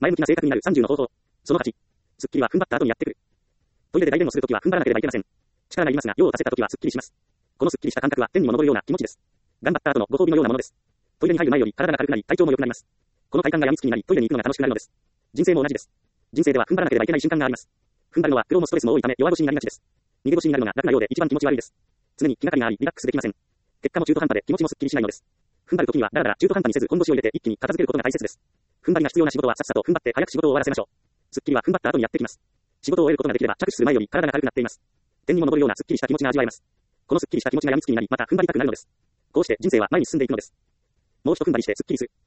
前向きな性格になる30の方法。その8。スッキリは踏ん張った後にやってくる。トイレで大便をするときは踏ん張らなければいけません。力がいりますが、用を足せたときはスッキリします。このスッキリした感覚は天にも昇るような気持ちです。頑張った後のご褒美のようなものです。トイレに入る前より体が軽くなり、体調も良くなります。この快感が病みつきになり、トイレに行くのが楽しくなるのです。人生も同じです。人生では踏ん張らなければいけない瞬間があります。踏ん張るのは苦労もストレスも多いため弱腰になりがちです。逃げ腰になるのが楽なようで一番気持ち悪いです。常に気がかりがあり、リラックスできません。結果も中途半端で気持ちもスッキリしないのです。踏ん張るときにはだらだら中途半端にせず本腰を入れて一気に片付けることが大切です。踏ん張りが必要な仕事はさっさと踏ん張って早く仕事を終わらせましょう。スッキリは踏ん張った後にやってきます。仕事を終えることができれば着手する前より体が軽くなっています。天にも昇るようなスッキリした気持ちが味わえます。このスッキリした気持ちが病みつきになり、また踏ん張りたくなるのです。こうして人生は前に進んでいくのです。もう一踏ん張りしてスッキリする。